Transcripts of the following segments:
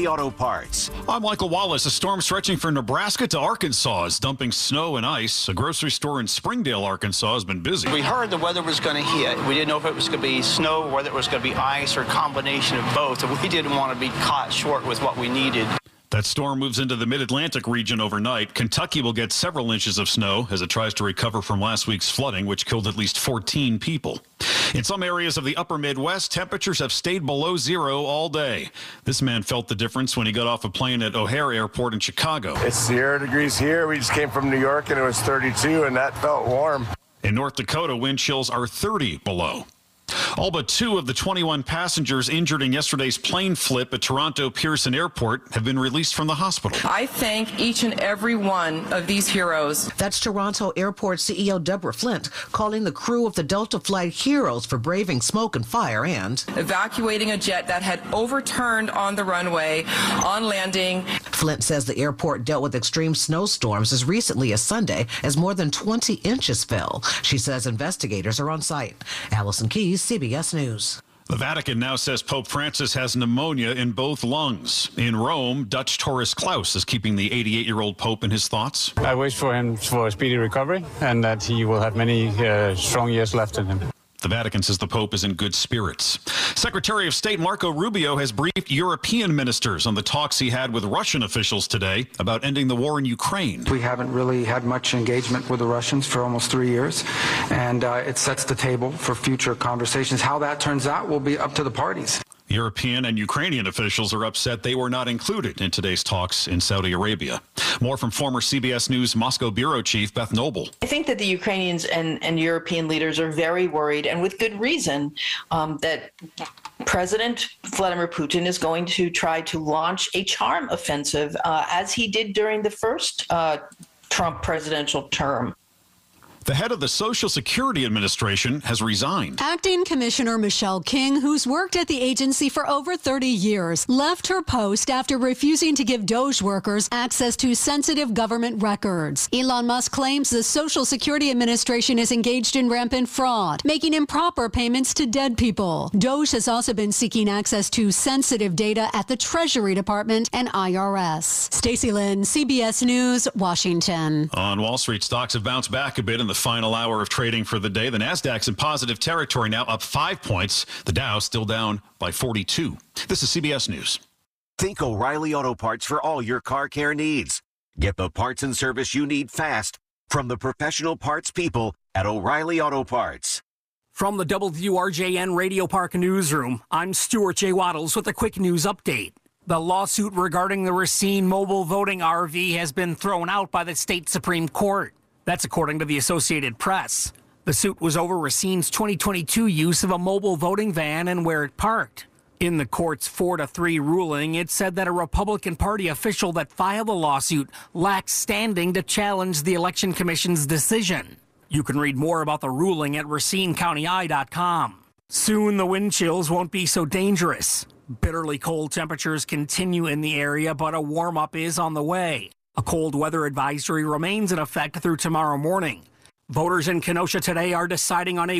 O'Reilly Auto Parts. I'm Michael Wallace. A storm stretching from Nebraska to Arkansas is dumping snow and ice. A grocery store in Springdale, Arkansas has been busy. We heard the weather was going to hit. We didn't know if it was going to be snow, whether it was going to be ice, or a combination of both. And we didn't want to be caught short with what we needed. That storm moves into the mid-Atlantic region overnight. Kentucky will get several inches of snow as it tries to recover from last week's flooding, which killed at least 14 people. In some areas of the upper Midwest, temperatures have stayed below zero all day. This man felt the difference when he got off a plane at O'Hare Airport in Chicago. It's 0 degrees here. We just came from New York and it was 32, and that felt warm. In North Dakota, wind chills are 30 below. All but 2 of the 21 passengers injured in yesterday's plane flip at Toronto Pearson Airport have been released from the hospital. I thank each and every one of these heroes. That's Toronto Airport CEO Deborah Flint calling the crew of the Delta flight heroes for braving smoke and fire and evacuating a jet that had overturned on the runway on landing. Flint says the airport dealt with extreme snowstorms as recently as Sunday as more than 20 inches fell. She says investigators are on site. Allison Keyes, CBS News. The Vatican now says Pope Francis has pneumonia in both lungs. In Rome, Dutch tourist Klaus is keeping the 88-year-old Pope in his thoughts. I wish for him for a speedy recovery and that he will have many strong years left in him. The Vatican says the Pope is in good spirits. Secretary of State Marco Rubio has briefed European ministers on the talks he had with Russian officials today about ending the war in Ukraine. We haven't really had much engagement with the Russians for almost 3 years, and it sets the table for future conversations. How that turns out will be up to the parties. European and Ukrainian officials are upset they were not included in today's talks in Saudi Arabia. More from former CBS News Moscow bureau chief Beth Noble. I think that the Ukrainians and European leaders are very worried, and with good reason, that President Vladimir Putin is going to try to launch a charm offensive, as he did during the first Trump presidential term. The head of the Social Security Administration has resigned. Acting Commissioner Michelle King, who's worked at the agency for over 30 years, left her post after refusing to give DOGE workers access to sensitive government records. Elon Musk claims the Social Security Administration is engaged in rampant fraud, making improper payments to dead people. DOGE has also been seeking access to sensitive data at the Treasury Department and IRS. Stacey Lynn, CBS News, Washington. On Wall Street, stocks have bounced back a bit in the final hour of trading for the day. The Nasdaq's in positive territory now, up 5 points. The Dow still down by 42. This is CBS News. Think O'Reilly Auto Parts for all your car care needs. Get the parts and service you need fast from the professional parts people at O'Reilly Auto Parts. From the WRJN Radio Park Newsroom, I'm Stuart J. Waddles with a quick news update. The lawsuit regarding the Racine mobile voting RV has been thrown out by the state Supreme Court. That's according to the Associated Press. The suit was over Racine's 2022 use of a mobile voting van and where it parked. In the court's 4-3 ruling, it said that a Republican Party official that filed the lawsuit lacks standing to challenge the Election Commission's decision. You can read more about the ruling at RacineCountyEye.com. Soon the wind chills won't be so dangerous. Bitterly cold temperatures continue in the area, but a warm-up is on the way. A cold weather advisory remains in effect through tomorrow morning. Voters in Kenosha today are deciding on a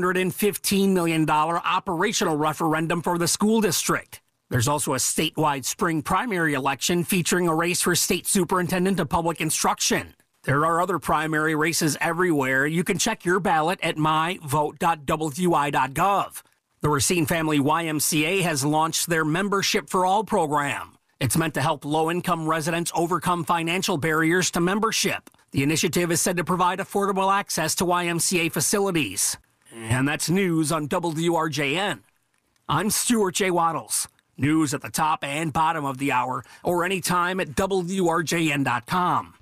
$115 million operational referendum for the school district. There's also a statewide spring primary election featuring a race for state superintendent of public instruction. There are other primary races everywhere. You can check your ballot at myvote.wi.gov. The Racine Family YMCA has launched their Membership for All program. It's meant to help low-income residents overcome financial barriers to membership. The initiative is said to provide affordable access to YMCA facilities. And that's news on WRJN. I'm Stuart J. Waddles. News at the top and bottom of the hour, or anytime at WRJN.com.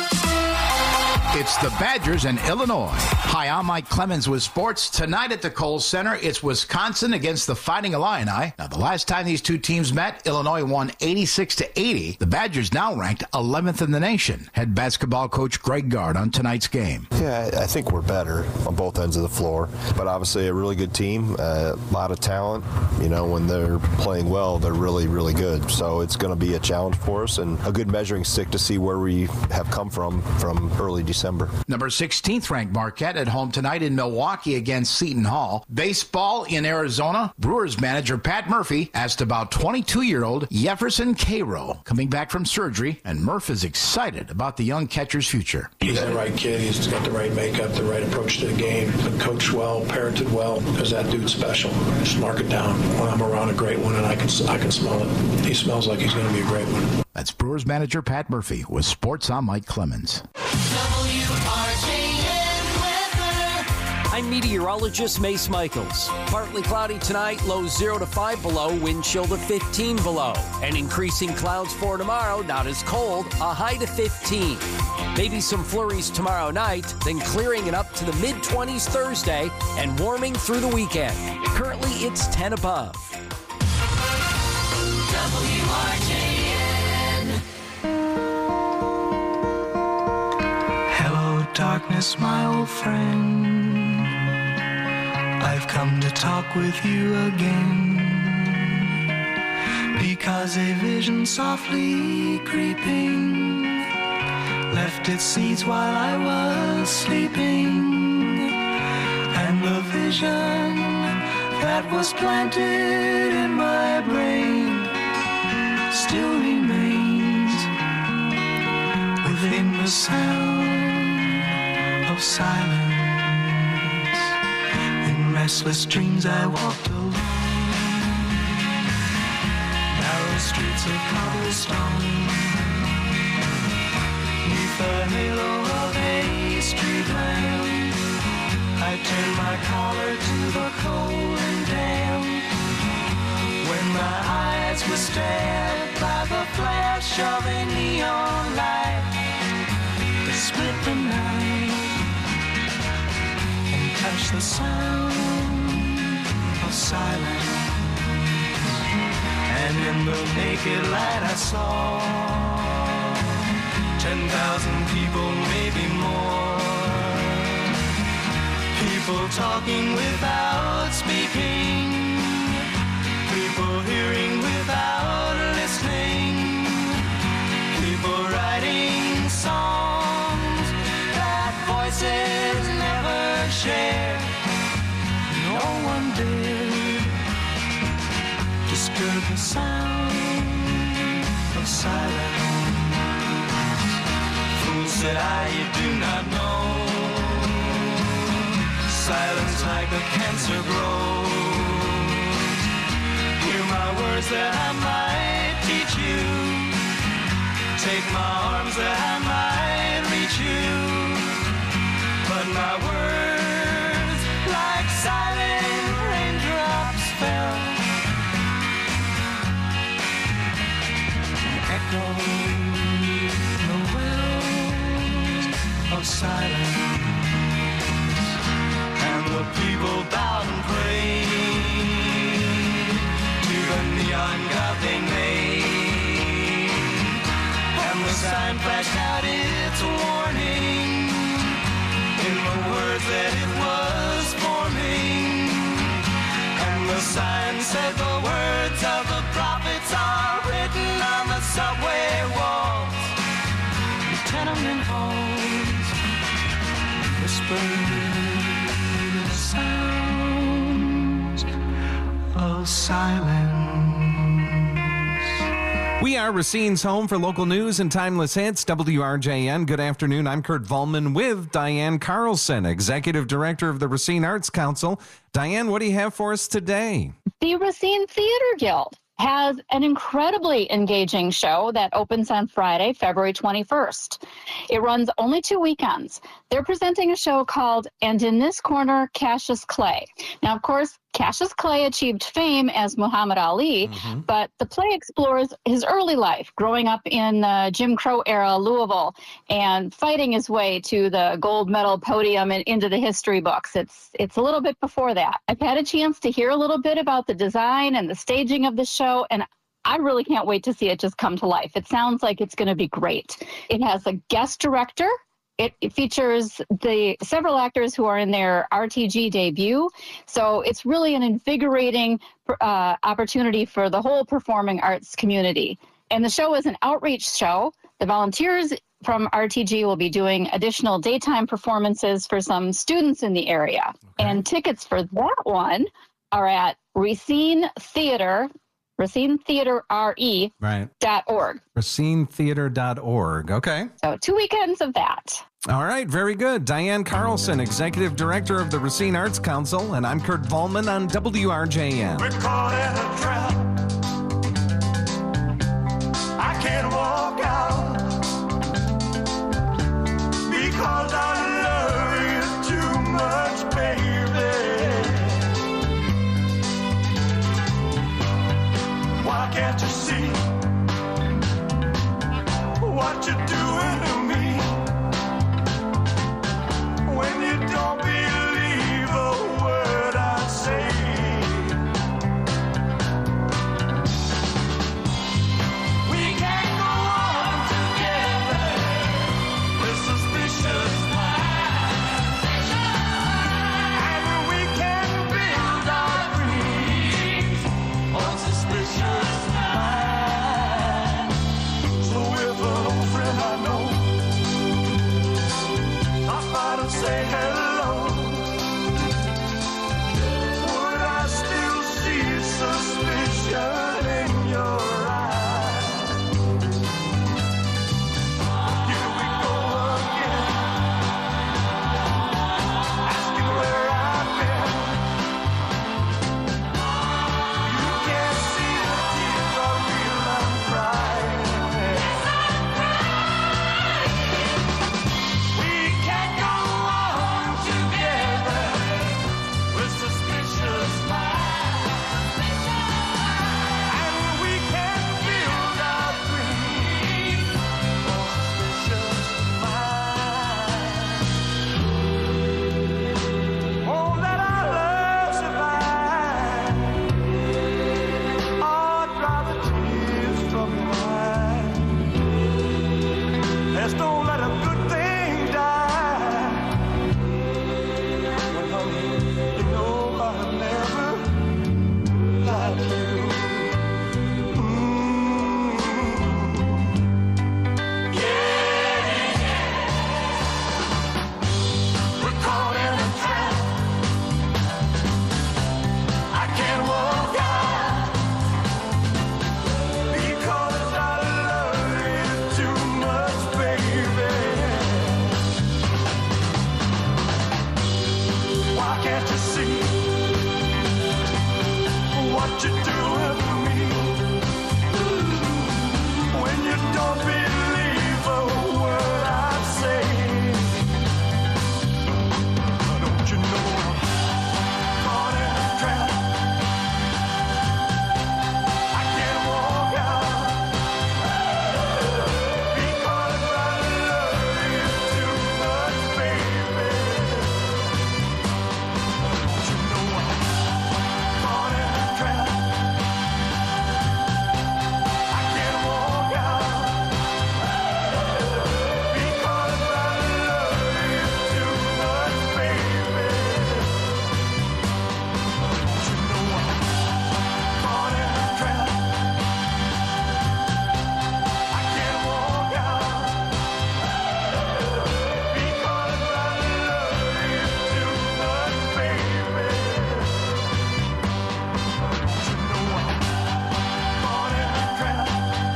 It's the Badgers and Illinois. Hi, I'm Mike Clemens with sports. Tonight at the Kohl Center, it's Wisconsin against the Fighting Illini. Now, the last time these two teams met, Illinois won 86-80. The Badgers now ranked 11th in the nation. Head basketball coach Greg Gard on tonight's game. Yeah, I think we're better on both ends of the floor, but obviously a really good team, a lot of talent. You know, when they're playing well, they're really, really good. So it's going to be a challenge for us and a good measuring stick to see where we have come from early December. December. Number 16th ranked Marquette at home tonight in Milwaukee against Seton Hall. Baseball in Arizona. Brewers manager Pat Murphy asked about 22-year-old Jefferson Cairo coming back from surgery, and Murph is excited about the young catcher's future. He's the right kid. He's got the right makeup, the right approach to the game. Been coached well, parented well, because that dude's special. Just mark it down. When I'm around a great one and I can smell it. He smells like he's going to be a great one. That's Brewers manager Pat Murphy with Sports. I'm Mike Clemens. I'm meteorologist Mace Michaels. Partly cloudy tonight, lows 0 to 5 below, wind chill to 15 below. And increasing clouds for tomorrow, not as cold, a high to 15. Maybe some flurries tomorrow night, then clearing it up to the mid-20s Thursday and warming through the weekend. Currently, it's 10 above. WRJN. Hello, darkness, my old friend. I've come to talk with you again, because a vision softly creeping left its seeds while I was sleeping, and the vision that was planted in my brain still remains within the sound of silence. In restless dreams I walked alone, narrow streets of cobblestone, neath the halo of a street lamp. I turned my collar to the cold and damp, when my eyes were stared by the flash of a neon light that split the night and touched the sound of silence. And in the naked light I saw 10,000 people, maybe more, people talking without speaking, people hearing without listening, people writing songs that voices never shared. No one dared disturb the sound of silence. Fool said I, you do not know, silence like a cancer grows. Hear my words that I might teach you, take my arms that I might reach you, but my words like silent raindrops fell, echoing the wells of silence. And the people bowed and prayed to the neon god they made, and the sign flashed out its warning in the words that it was forming. And the sign said the words of the prophets are written on the subway walls, the tenement halls, whispered sounds of silence. We are Racine's home for local news and timeless hits. WRJN. Good afternoon. I'm Kurt Volman with Diane Carlson, Executive Director of the Racine Arts Council. Diane, what do you have for us today? The Racine Theater Guild has an incredibly engaging show that opens on Friday, February 21st. It runs only 2 weekends. They're presenting a show called And in This Corner, Cassius Clay. Now, of course, Cassius Clay achieved fame as Muhammad Ali, but the play explores his early life, growing up in the Jim Crow era Louisville and fighting his way to the gold medal podium and into the history books. It's a little bit before that. I've had a chance to hear a little bit about the design and the staging of the show, and I really can't wait to see it just come to life. It sounds like it's going to be great. It has a guest director. It features the several actors who are in their RTG debut. So it's really an invigorating opportunity for the whole performing arts community. And the show is an outreach show. The volunteers from RTG will be doing additional daytime performances for some students in the area. Okay. And tickets for that one are at Racine Theater, RacineTheaterRE.org. RacineTheater.org. Okay. So 2 weekends of that. All right, very good. Diane Carlson, Executive Director of the Racine Arts Council, and I'm Kurt Vollman on WRJN. We're caught in a trap. I can't walk out because I love you too much, baby. Why can't you see what you're doing to me? When you don't believe a word I say, we can't go on together with suspicious minds, and we can build our dreams on suspicious minds. So if an old friend I know to say hello, would I still see suspicion in your eyes? Here we go again, asking where I've been. You can't see the tears are real, I'm crying. We can't go together with suspicious minds, and we can build our dreams on suspicious minds. Won't let our love survive, or dry the tears from your eyes. Let's don't let a good thing die. What you doing for me? When you don't believe a word I say, don't you know I'm caught in a trap? I can't walk out because I love you too much, baby. Don't you know I'm caught in a trap? I can't walk out because I love you too much, baby. Don't you know I'm caught in a trap? I can't walk out because I love you too much, baby. Don't you know I'm caught in a trap?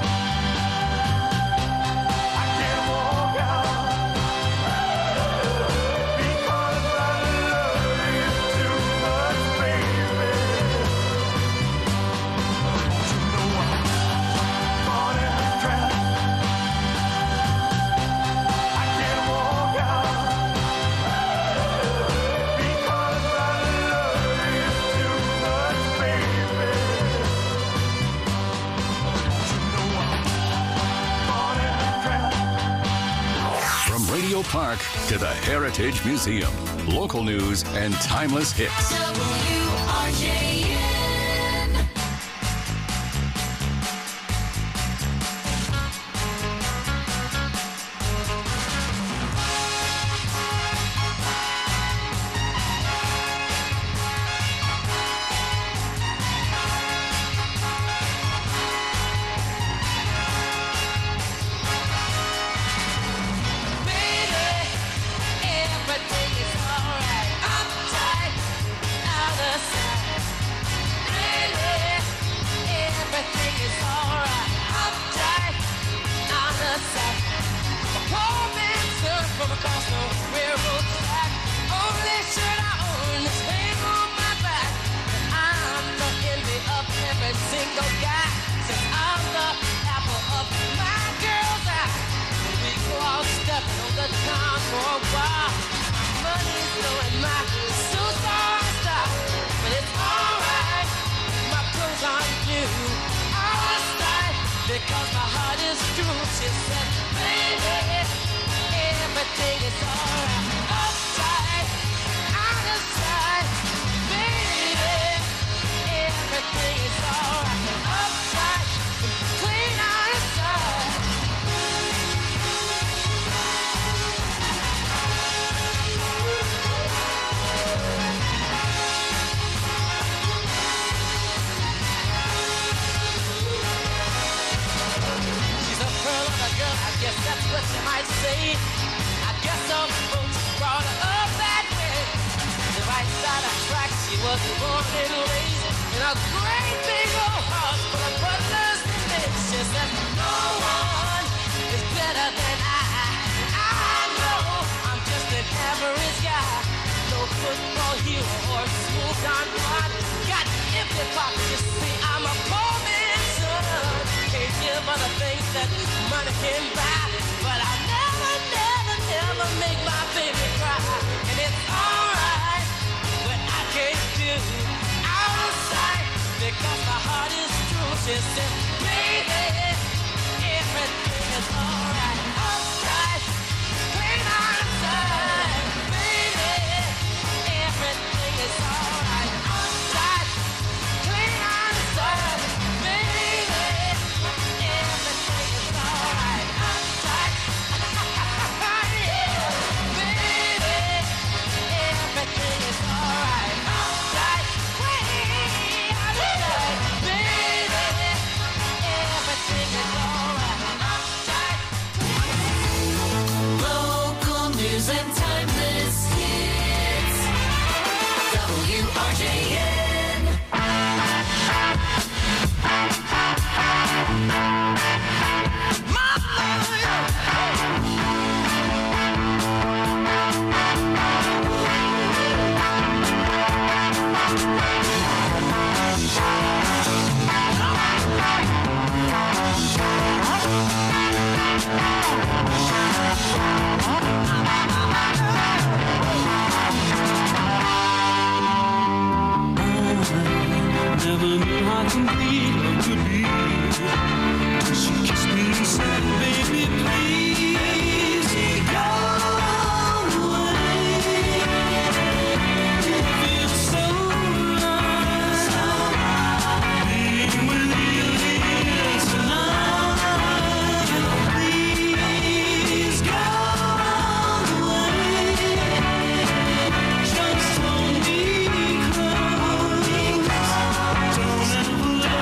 I can't walk out because I love you too much, baby. Don't you know I'm caught in a trap? I can't walk out because I love you too much, baby. From Radio Park to the Heritage Museum, local news and timeless hits. WRJN. because my heart is true. She said, baby, everything is alright. Upside, out of sight, baby, everything is alright. Upside, clean out of sight. She's a pearl of a girl, I guess that's what you might say. I guess some folks brought her up that way. The right side of tracks, she was born and raised in a great big old house full of brothers and mates. She said, no one is better than I know I'm just an average guy. No football hero or school gone blind. Got empty pockets, you see, I'm a poor man's son. Can't give her the things that money can buy. But I'll never, never, never make my baby cry. And it's alright, but I can't do out of sight because my heart is true. She said, baby, everything is alright. Upside, clean out of sight. Baby, everything is alright. Upside, clean out of sight. Baby, everything is alright. Upside, yeah. Baby, everything is alright. Upside, clean out of sight. Baby, everything is alright. Upside, Local news and timeless hits. WRJN. never knew how complete love could be. She kissed me and said, baby, please go away. It feels so right being with you here tonight. Please go away. Just hold me close. Don't ever let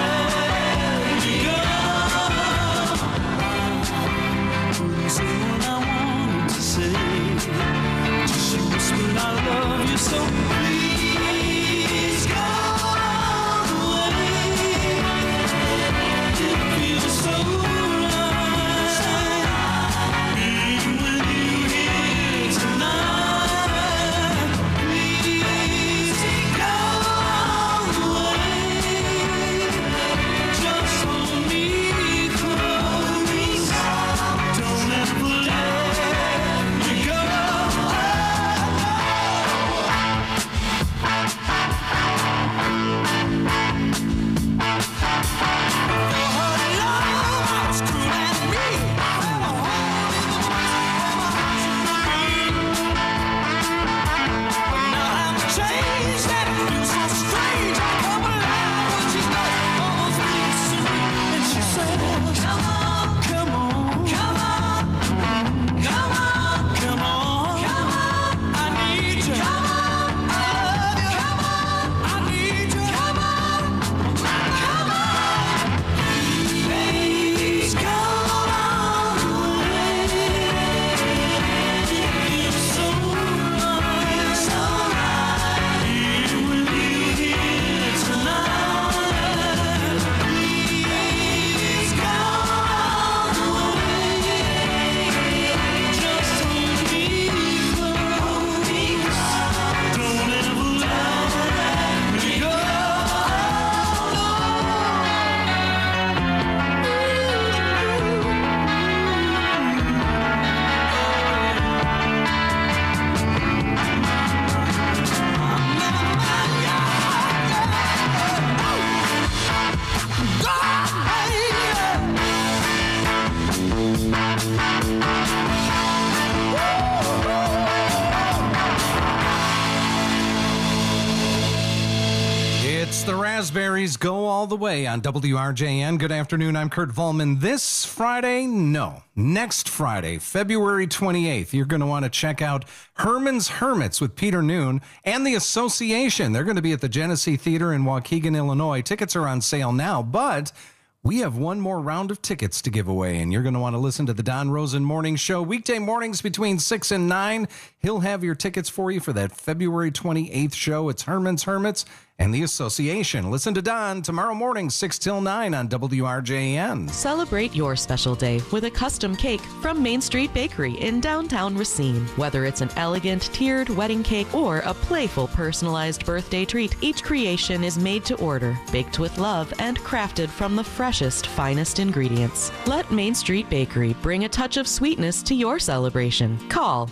Strawberries go all the way on WRJN. Good afternoon. I'm Kurt Volman. This Friday, no, next Friday, February 28th, you're going to want to check out Herman's Hermits with Peter Noon and the Association. They're going to be at the Genesee Theater in Waukegan, Illinois. Tickets are on sale now, but we have one more round of tickets to give away, and you're going to want to listen to the Don Rosen Morning Show weekday mornings between 6 and 9. He'll have your tickets for you for that February 28th show. It's Herman's Hermits and the Association. Listen to Don tomorrow morning, 6 till 9 on WRJN. Celebrate your special day with a custom cake from Main Street Bakery in downtown Racine. Whether it's an elegant tiered wedding cake or a playful personalized birthday treat, each creation is made to order, baked with love, and crafted from the freshest, finest ingredients. Let Main Street Bakery bring a touch of sweetness to your celebration. Call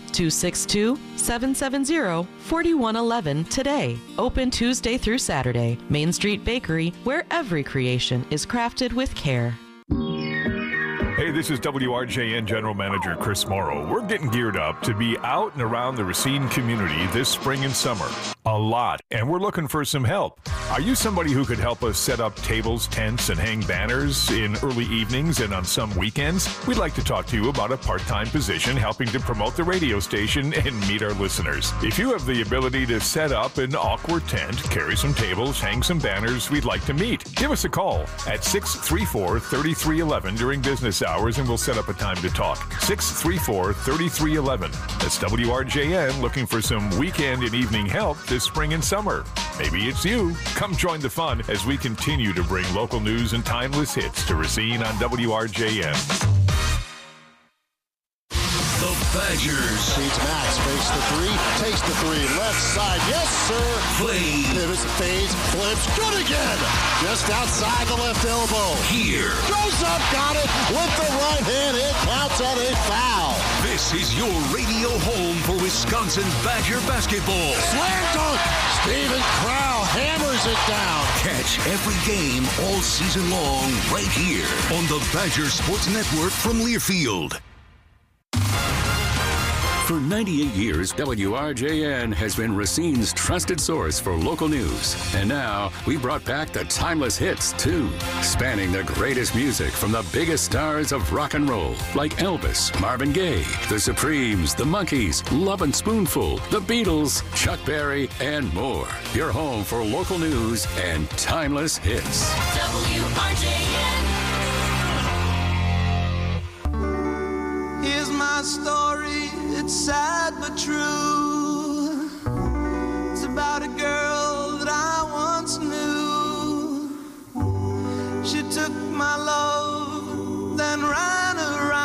262-770-4111 today. Open Tuesday through Saturday. Main Street Bakery, where every creation is crafted with care. Hey, this is WRJN General Manager Chris Morrow. We're getting geared up to be out and around the Racine community this spring and summer. A lot, and we're looking for some help. Are you somebody who could help us set up tables, tents, and hang banners in early evenings and on some weekends? We'd like to talk to you about a part-time position helping to promote the radio station and meet our listeners. If you have the ability to set up an awkward tent, carry some tables, hang some banners, we'd like to meet. Give us a call at 634-3311 during business hours, and we'll set up a time to talk. 634-3311. That's WRJN looking for some weekend and evening help this spring and summer. Maybe it's you. Come join the fun as we continue to bring local news and timeless hits to Racine on WRJN. The Badgers. Feeds Max, fakes the three, takes the three, left side, yes sir. Play. Pivots, fades, flips, good again. Just outside the left elbow. Here. Goes up, got it, with the right hand, it counts on a foul. This is your radio home for Wisconsin Badger basketball. Slam dunk, Steven Crow hammers it down. Catch every game all season long right here on the Badger Sports Network from Learfield. For 98 years, WRJN has been Racine's trusted source for local news. And now, we brought back the timeless hits, too, spanning the greatest music from the biggest stars of rock and roll, like Elvis, Marvin Gaye, The Supremes, The Monkees, Love and Spoonful, The Beatles, Chuck Berry, and more. Your home for local news and timeless hits. WRJN. Here's my story, it's sad but true. It's about a girl that I once knew. She took my love, then ran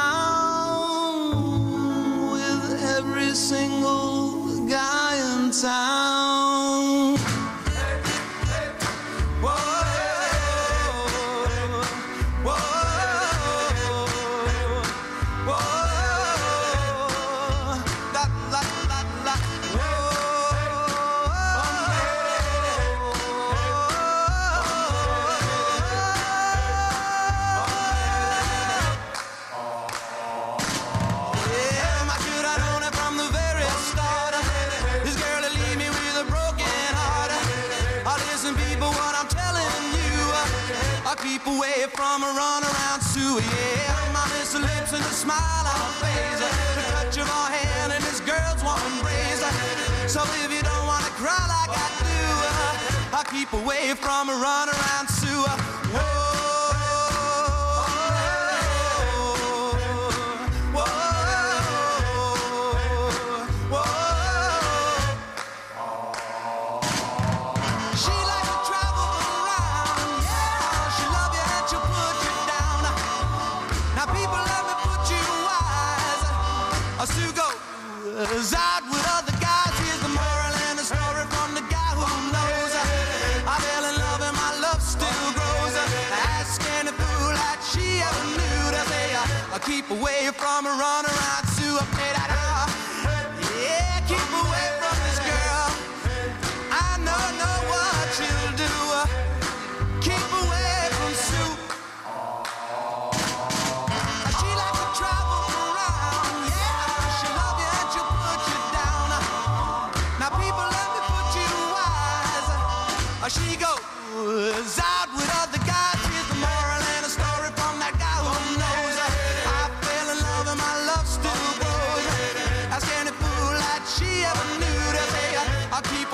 around with every single guy in town. Keep away from a runaround Sue, yeah. My miss her lips and a smile on her face, the touch of her hand and this girl's warm embrace. So if you don't wanna cry like I do, I'll keep away from a runaround Sue. Whoa. Sue goes out with other guys. Here's the moral and the story from the guy who knows. I fell in love and my love still grows. Ask any fool that she ever knew to say, I'll keep away from a runaround Sue. Yeah, keep away from this girl. I know what she'll do. Keep away from Sue. She like to travel around, yeah. She'll love you and she'll put you down. Now people, let me put you wise. She goes out.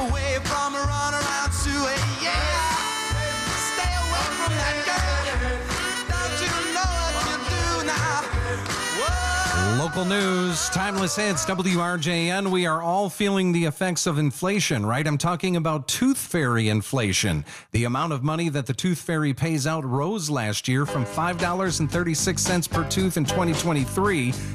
away from a run around Sue. Yeah, stay away from that girl. Don't you know what you do now? Whoa. Local news, timeless hits, WRJN. We are all feeling the effects of inflation, right? I'm talking about Tooth Fairy inflation. The amount of money that the Tooth Fairy pays out rose last year from $5.36 per tooth in 2023 to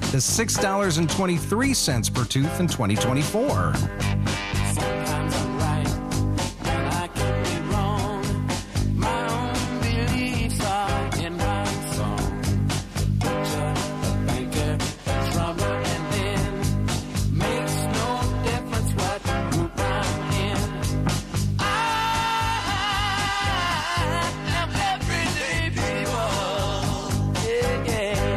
$6.23 per tooth in 2024. Sometimes I'm right, and I can be wrong. My own beliefs are in my song. The butcher, the banker, the drummer, and then makes no difference what group I'm in. I am everyday people. Yeah, yeah.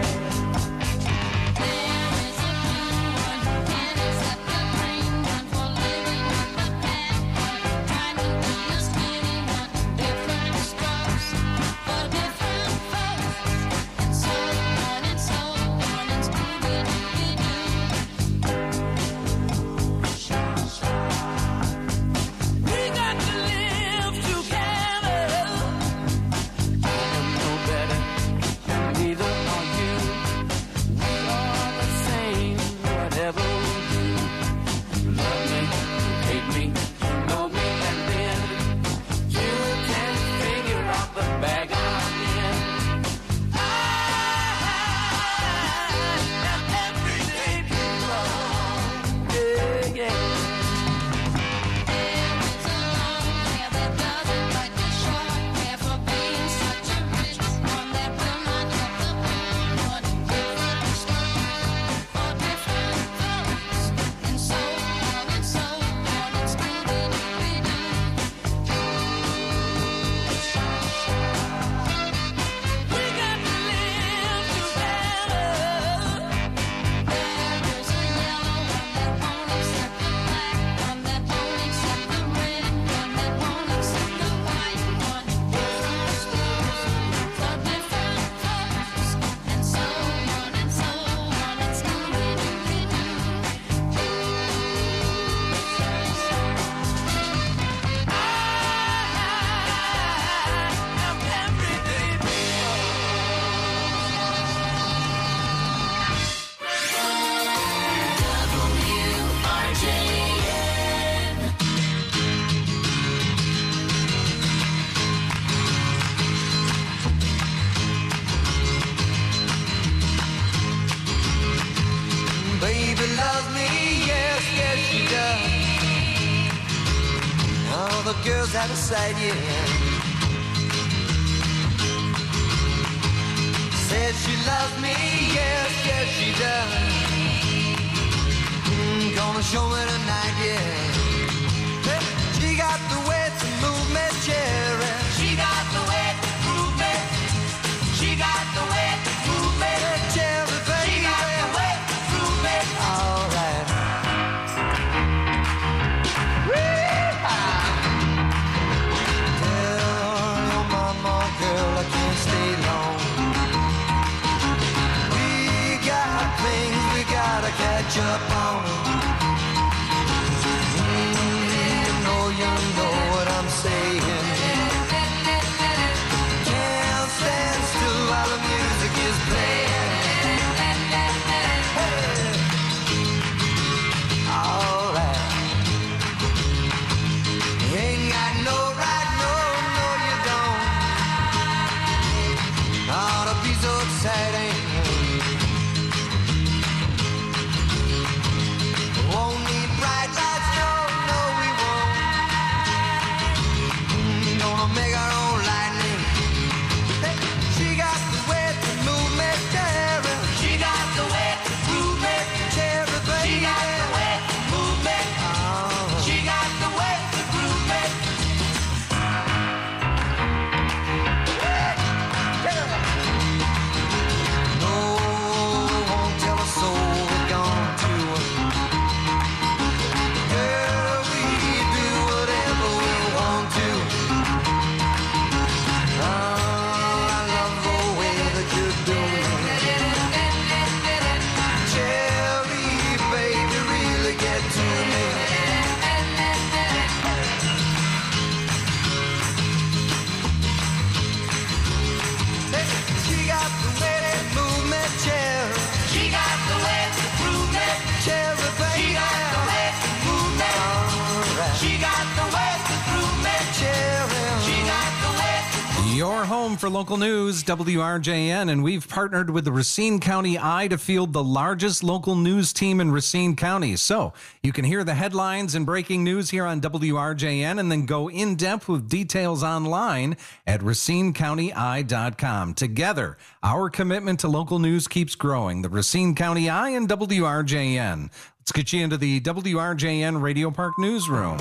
There is a blue one who can't accept the green one for living with the pen one. Trying to be a skinny one. Different strokes for different folks. And so on and so on and Scooby-Dooby-Doo. We got to live together. I am no better, and neither are you. We are the same, whatever we do. You love me, you hate me, you know me, and then you can figure out the bag I'm in. I am everyday people. Yeah, yeah. There is a long hair that doesn't like the short hair for being such a rich one that will not cut the pound one. Different strokes for different folks. And so on and so on and Scooby-Dooby-Doo. We got to live together. There is a yellow one that won't accept the black one, that won't accept the red one, that won't accept the white one. Different strokes for different folks. And so on and so on and Scooby-Dooby-Doo. I am everyday WRJN. Baby loves me, yes, yes she does. All the girls out of sight, yeah. Says she loves me, yes, yes she does. Gonna show me tonight, yeah. Hey, she got the way to move me, cherry. She got the way to move me. She got the way to move me, cherry, baby. She got the way to move me. All right. Tell your mama, girl, I can't stay long. We got things we gotta catch up on. You know what I'm saying. Can't stand still while the music is playing. Hey. All right. You ain't got no right, no, you don't. Ought to be so exciting. home for local news, WRJN, and we've partnered with the Racine County Eye to field the largest local news team in Racine County. So you can hear the headlines and breaking news here on WRJN and then go in depth with details online at RacineCountyEye.com. Together, our commitment to local news keeps growing. The Racine County Eye and WRJN. Let's get you into the WRJN Radio Park newsroom.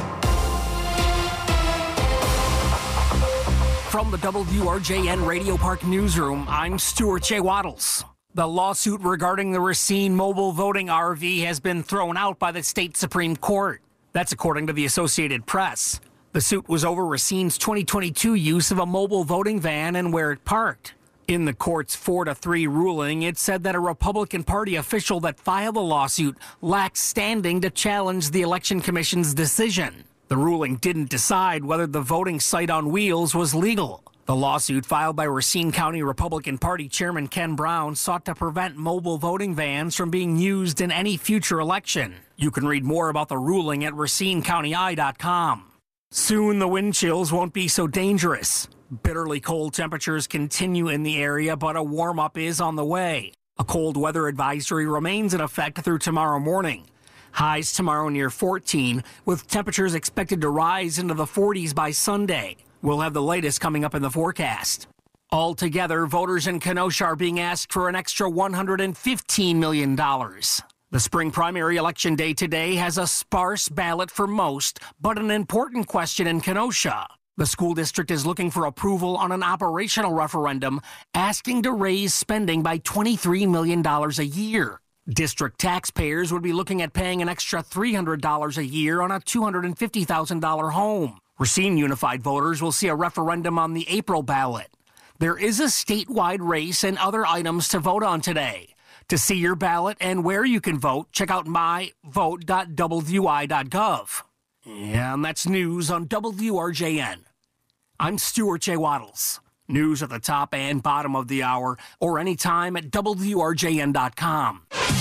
From the WRJN Radio Park newsroom, I'm Stuart J. Waddles. The lawsuit regarding the Racine mobile voting RV has been thrown out by the state Supreme Court. That's according to the Associated Press. The suit was over Racine's 2022 use of a mobile voting van and where it parked. In the court's 4-3 ruling, it said that a Republican Party official that filed the lawsuit lacked standing to challenge the Election Commission's decision. The ruling didn't decide whether the voting site on wheels was legal. The lawsuit filed by Racine County Republican Party Chairman Ken Brown sought to prevent mobile voting vans from being used in any future election. You can read more about the ruling at RacineCountyEye.com. Soon the wind chills won't be so dangerous. Bitterly cold temperatures continue in the area, but a warm-up is on the way. A cold weather advisory remains in effect through tomorrow morning. Highs tomorrow near 14, with temperatures expected to rise into the 40s by Sunday. We'll have the latest coming up in the forecast. Altogether, voters in Kenosha are being asked for an extra $115 million. The spring primary election day today has a sparse ballot for most, but an important question in Kenosha. The school district is looking for approval on an operational referendum asking to raise spending by $23 million a year. District taxpayers would be looking at paying an extra $300 a year on a $250,000 home. Racine Unified voters will see a referendum on the April ballot. There is a statewide race and other items to vote on today. To see your ballot and where you can vote, check out myvote.wi.gov. And that's news on WRJN. I'm Stuart J. Waddles. News at the top and bottom of the hour or anytime at WRJN.com.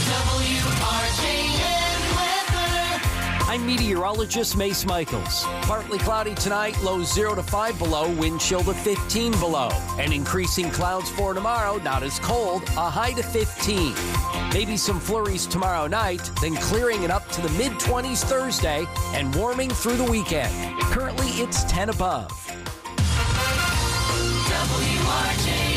I'm meteorologist Mace Michaels. Partly cloudy tonight, lows 0 to 5 below, wind chill to 15 below. And increasing clouds for tomorrow, not as cold, a high to 15. Maybe some flurries tomorrow night, then clearing it up to the mid-20s Thursday and warming through the weekend. Currently, it's 10 above. WRJN.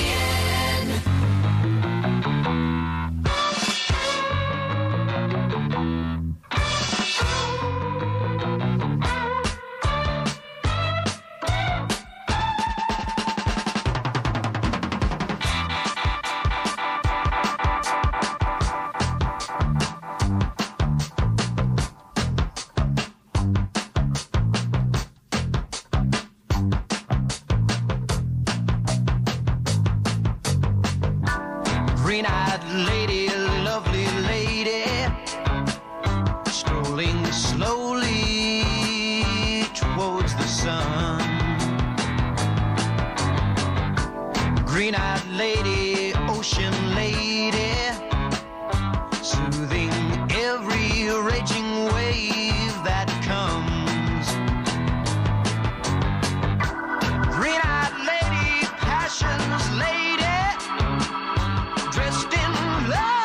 Green-eyed lady, lovely lady, strolling slowly towards the sun. Green-eyed lady, ocean lady, soothing every raging wave that comes. Green-eyed lady, passion's lady, dressed in love.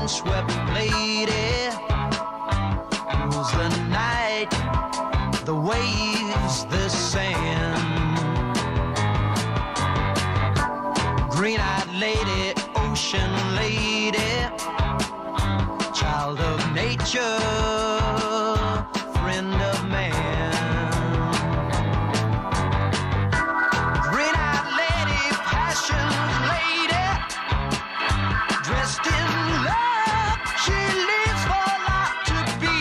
windswept lady rules the night, the waves, the sand. Green-eyed lady, ocean lady, child of nature, friend of man. Green-eyed lady, passion lady, dressed in love, she lives for life to be.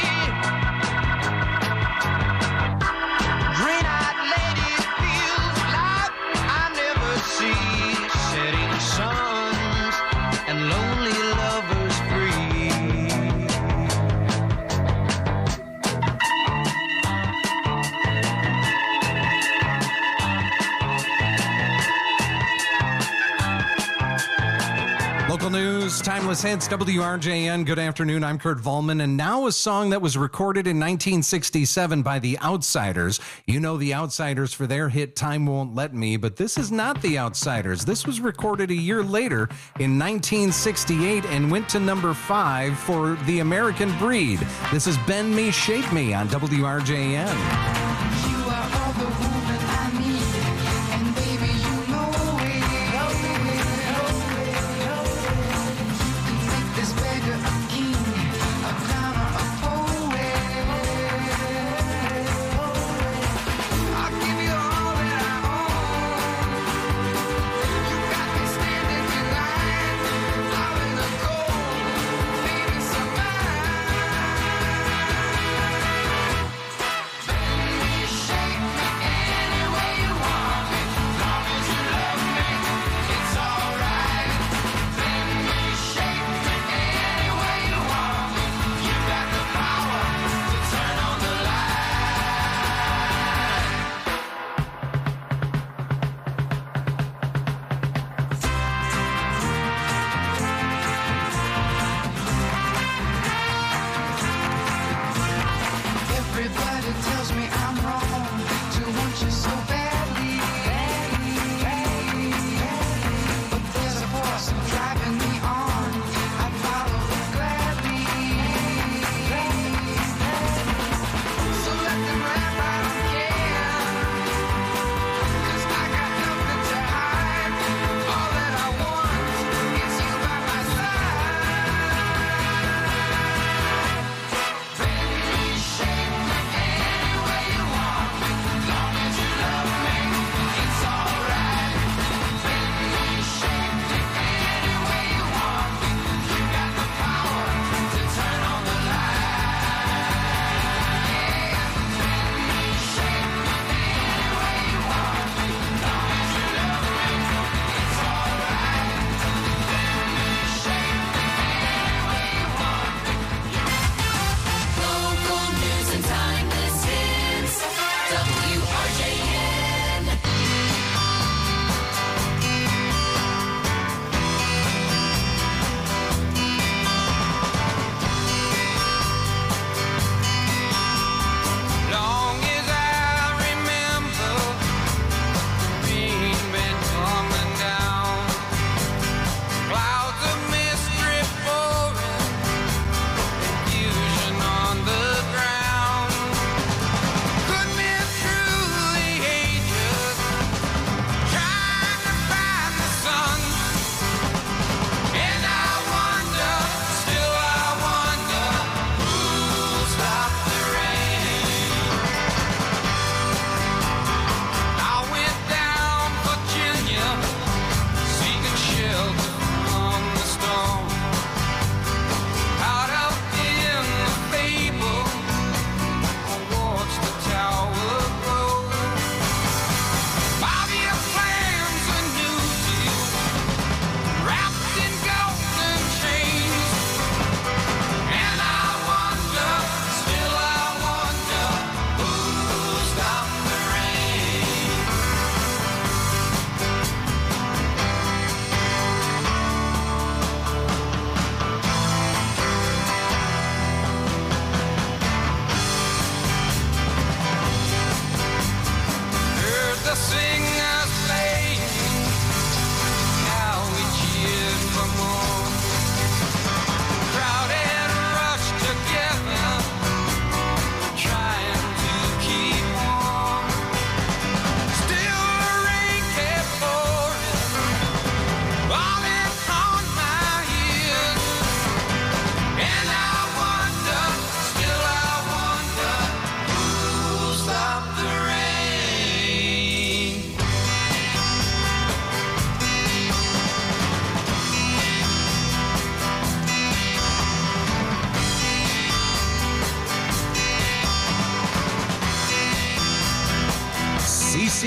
Green-eyed lady feels like I never see, setting suns and lonely lovers free. Local news, timeless hits, WRJN. Good afternoon. I'm Kurt Volman. And now a song that was recorded in 1967 by The Outsiders. You know The Outsiders for their hit Time Won't Let Me, but this is not The Outsiders. This was recorded a year later in 1968 and went to number 5 for The American Breed. This is Bend Me, Shape Me on WRJN.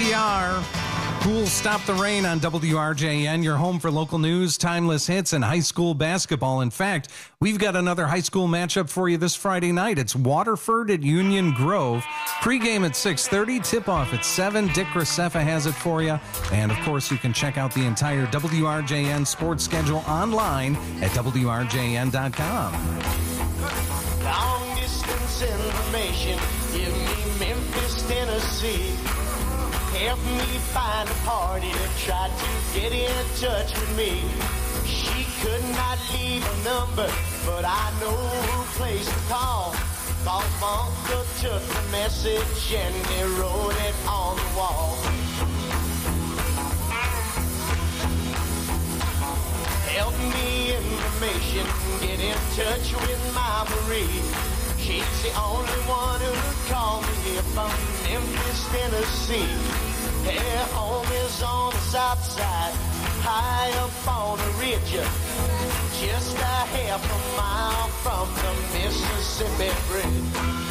we are. Cool Stop the Rain on WRJN, your home for local news, timeless hits, and high school basketball. In fact, we've got another high school matchup for you this Friday night. It's Waterford at Union Grove. Pregame at 6:30, tip-off at 7. Dick Graceffa has it for you. And, of course, you can check out the entire WRJN sports schedule online at WRJN.com. Long distance information, give me Memphis, Tennessee. Help me find a party that tried to get in touch with me. She could not leave a number, but I know who place to call. Cause my uncle took the message and he wrote it on the wall. Help me information, get in touch with my Marie. She's the only one who called me here from Memphis, Tennessee. Her home is on the south side, high up on a ridge, just a half a mile from the Mississippi Bridge.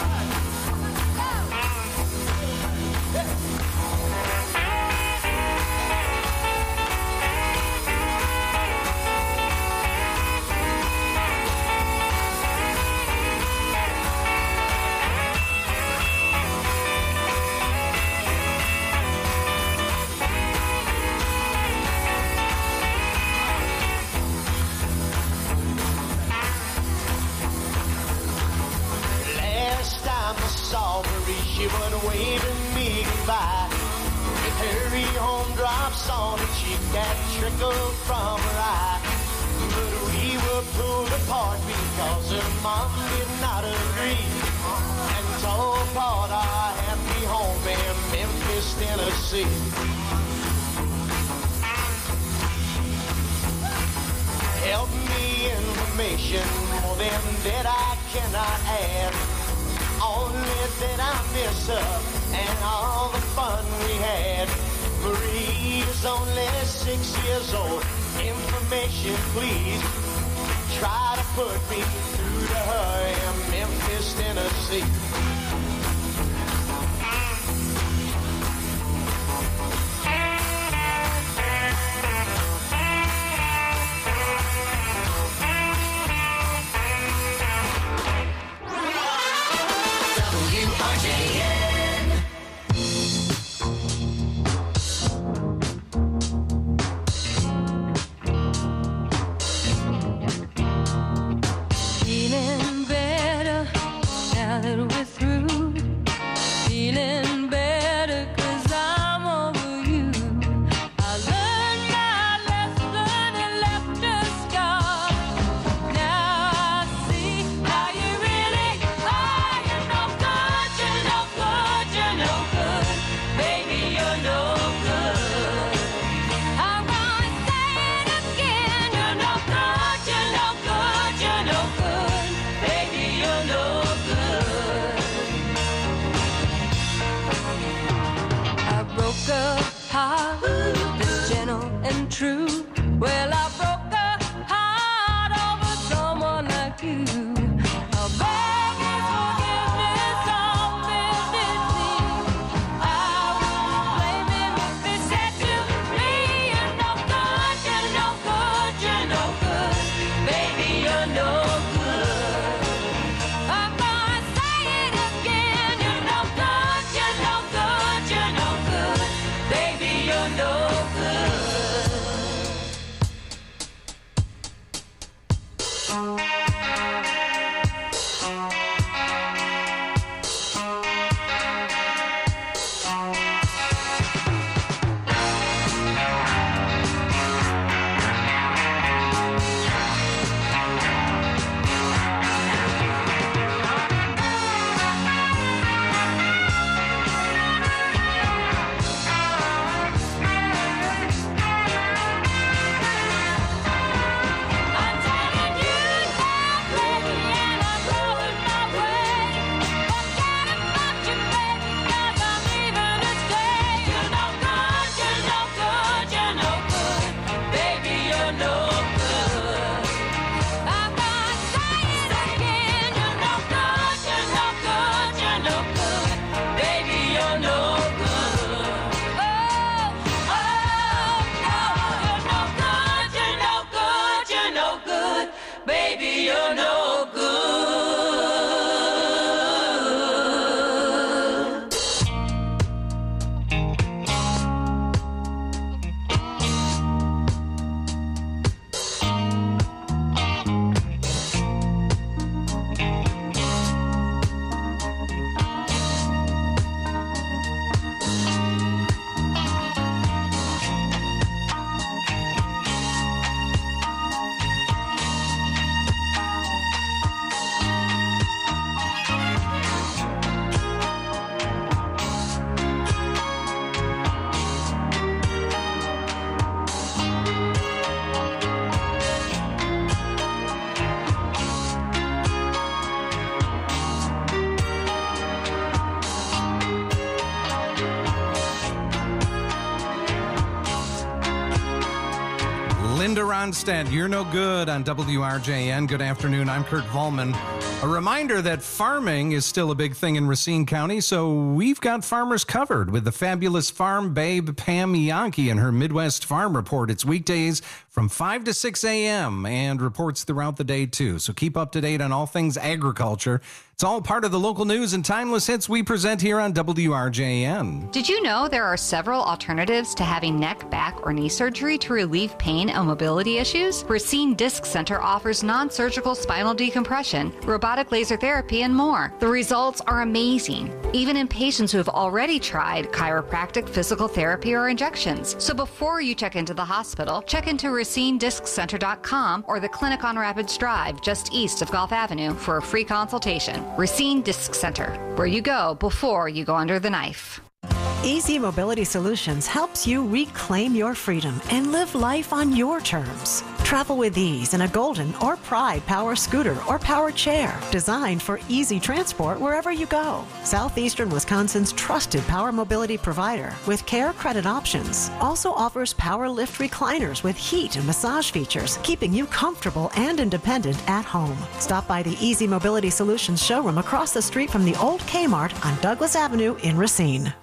She was waving me goodbye. With her home drops on her cheek that trickled from her eye. But we were pulled apart because her mom did not agree and tore apart our happy home in Memphis, Tennessee. Help me information, more than that I cannot add. Only that I miss her and all the fun we had. Marie is only 6 years old. Information, please. Try to put me through to her in Memphis, Tennessee. Feeling better now that we're through. Feeling better 'cause I'm over you. I learned my lesson and left a scar. Now I see how you really are. You're no good, you're no good, you're no good. Baby, you're no good. I'm gonna say it again. You're no good, you're no good, you're no good. Baby, you're no good. I broke a heart that's gentle and true. Well, I broke a heart over someone like you. I'll beg his forgiveness on bended knee. I won't blame him if he said to me, you're no good, you're no good, you're no good. Baby, you're no good. I'm gonna say it again. You're no good, you're no good, you're no good. Baby, you're no good. say you're no good. Linda Ronstadt, you're no good on WRJN. Good afternoon. I'm Kurt Vollman. A reminder that farming is still a big thing in Racine County, so we've got farmers covered with the fabulous farm babe Pam Yankee and her Midwest Farm Report. It's weekdays from 5 to 6 a.m. and reports throughout the day, too. So keep up to date on all things agriculture. It's all part of the local news and timeless hits we present here on WRJN. Did you know there are several alternatives to having neck, back, or knee surgery to relieve pain and mobility issues? Racine Disc Center offers non-surgical spinal decompression, robotic laser therapy, and more. The results are amazing, even in patients who have already tried chiropractic, physical therapy, or injections. So before you check into the hospital, check into RacineDiscCenter.com or the clinic on Rapids Drive, just east of Gulf Avenue, for a free consultation. Racine Disc Center, where you go before you go under the knife. Easy Mobility Solutions helps you reclaim your freedom and live life on your terms. Travel with ease in a Golden or Pride power scooter or power chair, designed for easy transport wherever you go. Southeastern Wisconsin's trusted power mobility provider with care credit options also offers power lift recliners with heat and massage features, keeping you comfortable and independent at home. Stop by the Easy Mobility Solutions showroom across the street from the old Kmart on Douglas Avenue in Racine.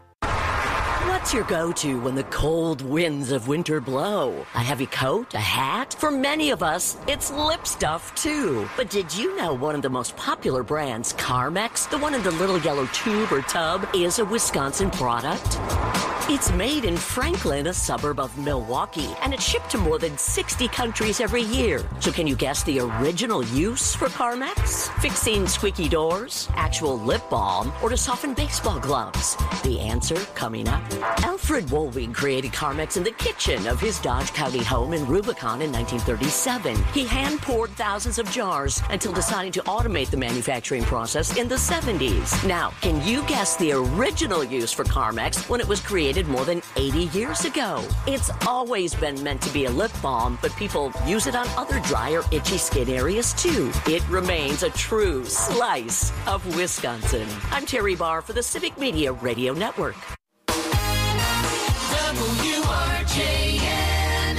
What's your go-to when the cold winds of winter blow? A heavy coat? A hat? For many of us, it's lip stuff too. But did you know one of the most popular brands, Carmex, the one in the little yellow tube or tub, is a Wisconsin product? It's made in Franklin, a suburb of Milwaukee, and it's shipped to more than 60 countries every year. So can you guess the original use for Carmex? Fixing squeaky doors, actual lip balm, or to soften baseball gloves? The answer coming up. Alfred Wohlwing created Carmex in the kitchen of his Dodge County home in Rubicon in 1937. He hand-poured thousands of jars until deciding to automate the manufacturing process in the 70s. Now, can you guess the original use for Carmex when it was created more than 80 years ago? It's always been meant to be a lip balm, but people use it on other dry or itchy skin areas too. It remains a true slice of Wisconsin. I'm Terry Barr for the Civic Media Radio Network. WRJN.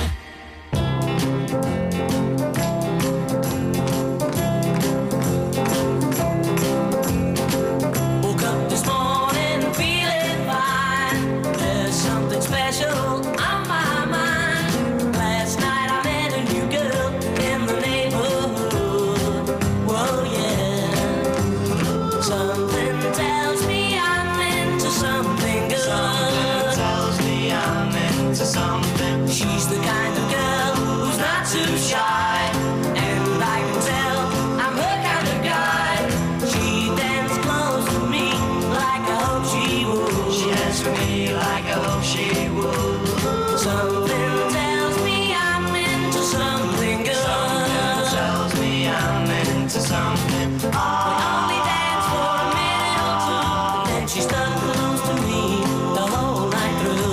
Woke up this morning feeling fine. There's something special on my mind. Last night I met a new girl in the neighborhood. Whoa, yeah. Something tells me I'm into something good. Something. She's the kind of girl who's not too shy, and I can tell I'm her kind of guy. She dances close to me like I hope she would. She dances for me like I hope she would. Something tells me I'm into something good. Something tells me I'm into something. We only dance for a minute or two, and then she stuck close to me the whole night through.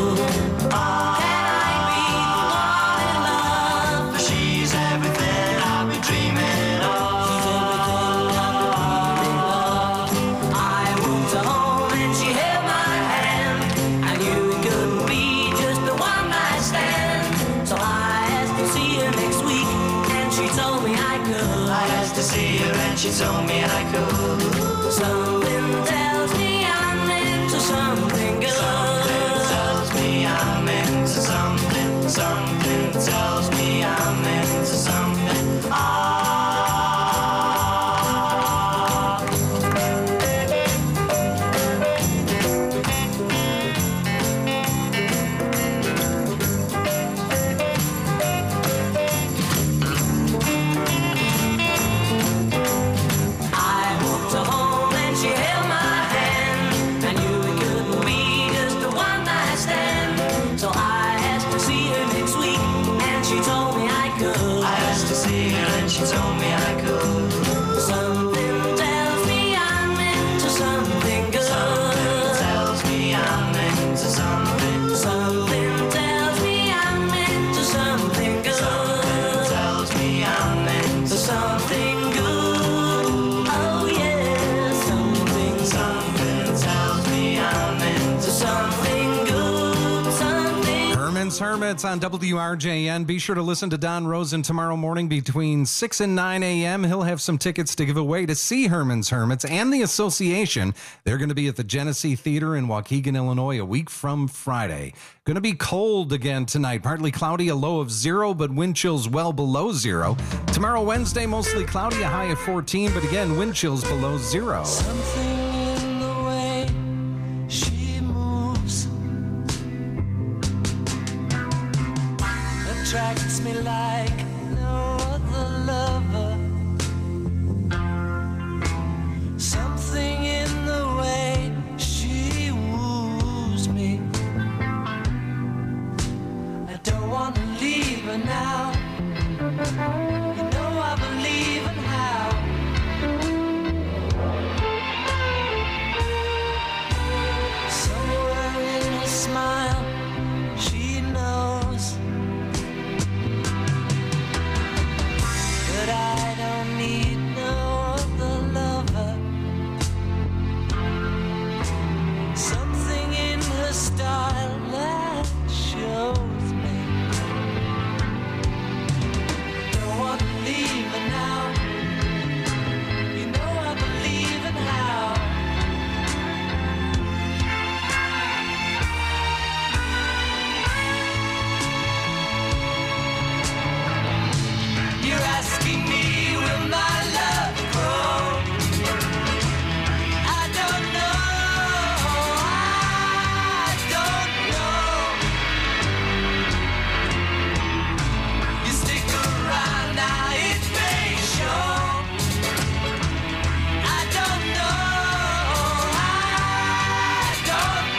She told me I could. Something tells me I'm into something good. Something tells me I'm into something. Something tells me I'm into something. Ah. Herman's Hermits on WRJN. Be sure to listen to Don Rosen tomorrow morning between 6 and 9 a.m. He'll have some tickets to give away to see Herman's Hermits and the association. They're going to be at the Genesee Theater in Waukegan, Illinois, a week from Friday. Going to be cold again tonight. Partly cloudy, a low of 0, but wind chills well below 0. Tomorrow, Wednesday, mostly cloudy, a high of 14, but again, wind chills below 0. Something in the way she moves attracts me like no other lover. Something in the way she woos me. I don't want to leave her now. You know I believe in how. Somewhere in her smile, she knows that I don't need no other lover. Something in her style that shows me. Don't want to leave her now. You know I believe in how. You're asking me, will my love grow? I don't know, I don't know. You stick around now, it may show. I don't know, I don't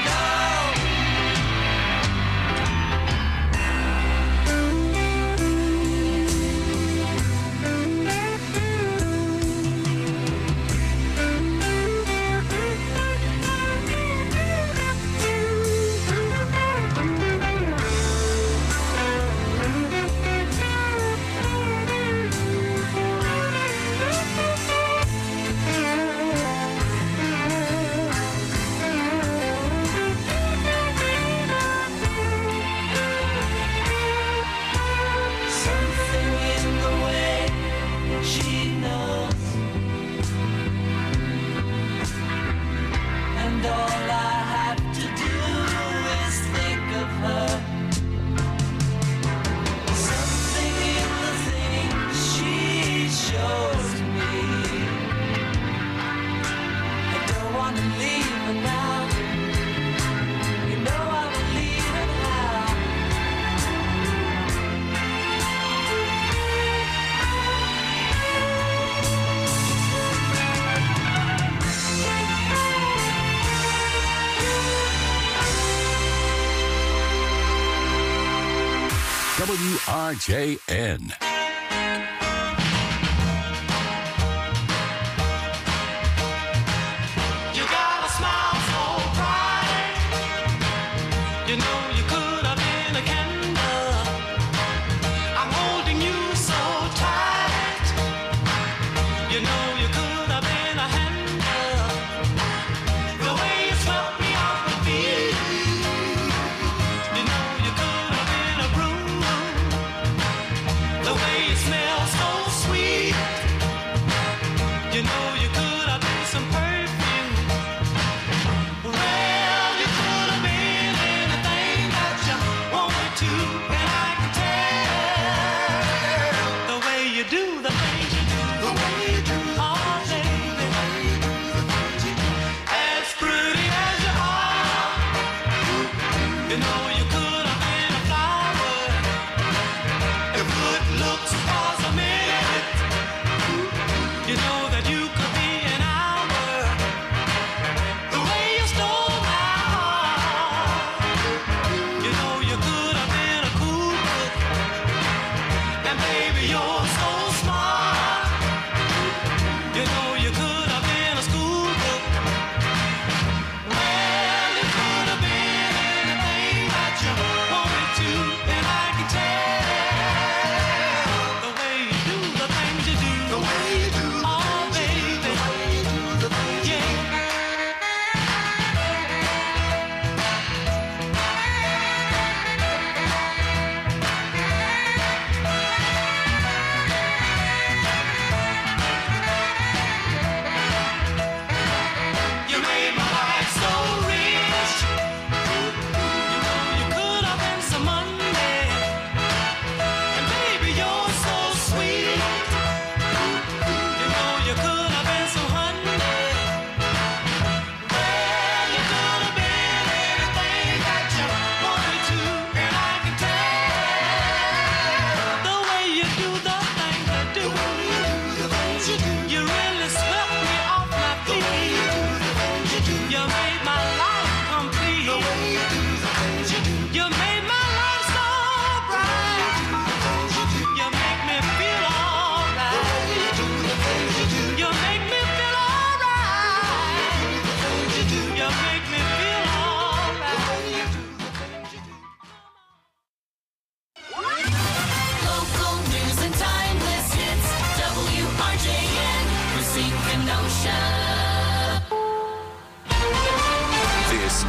Something in the way she knows, and all I have to do is think of her. Something in the things she shows me. I don't want to leave her now. You know I believe in how. WRJN. You got a smile so bright. You know you could have been a candle. I'm holding you so tight. You know you could have been a handle. The way you swept me off my feet. You know you could have been a broom. The way you smell so sweet. You know you could have been some perfume. Well, you could have been anything that you wanted to, and I can tell the way you do the things you do, the way you do, oh baby, as pretty as you are. You know you could have been a flower if good looks was a minute. You know that you could be an hour. The way you stole my heart. You know you could have been a cool book. And baby, you're so smart. You know you could have been a school book. Well, you could have been anything that you wanted to, and I can tell the way you do the things you do. The way you do. Oh, baby. Yeah.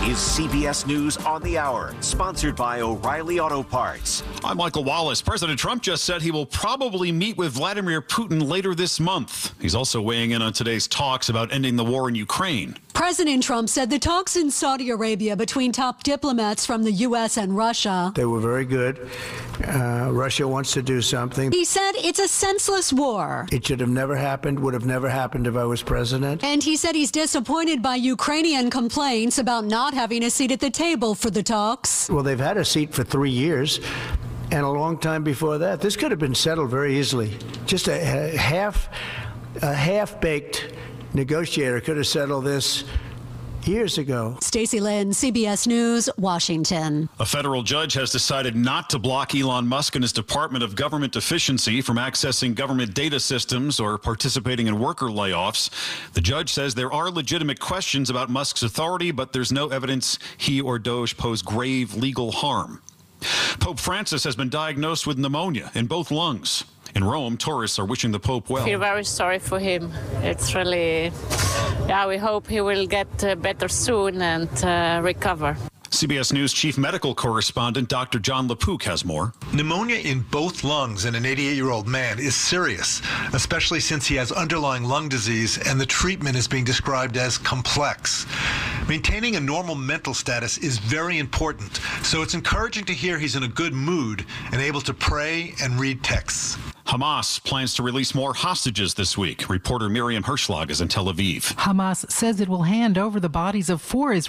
is CBS News on the Hour, sponsored by O'Reilly Auto Parts. I'm Michael Wallace. President Trump just said he will probably meet with Vladimir Putin later this month. He's also weighing in on today's talks about ending the war in Ukraine. President Trump said the talks in Saudi Arabia between top diplomats from the U.S. and Russia. They were very good. Russia wants to do something. He said it's a senseless war. It should have never happened, would have never happened if I was president. And he said he's disappointed by Ukrainian complaints about not having a seat at the table for the talks. Well, they've had a seat for 3 years. And a long time before that. This could have been settled very easily. Just a half-baked negotiator could have settled this years ago. Stacey Lynn, CBS News, Washington. A federal judge has decided not to block Elon Musk and his Department of Government Efficiency from accessing government data systems or participating in worker layoffs. The judge says there are legitimate questions about Musk's authority, but there's no evidence he or Doge pose grave legal harm. Pope Francis has been diagnosed with pneumonia in both lungs. In Rome, tourists are wishing the Pope well. I feel very sorry for him. It's really, we hope he will get better soon and recover. CBS News chief medical correspondent Dr. John LaPook has more. Pneumonia in both lungs in an 88-year-old man is serious, especially since he has underlying lung disease and the treatment is being described as complex. Maintaining a normal mental status is very important, so it's encouraging to hear he's in a good mood and able to pray and read texts. Hamas plans to release more hostages this week. Reporter Miriam Herschlag is in Tel Aviv. Hamas says it will hand over the bodies of 4 Israelis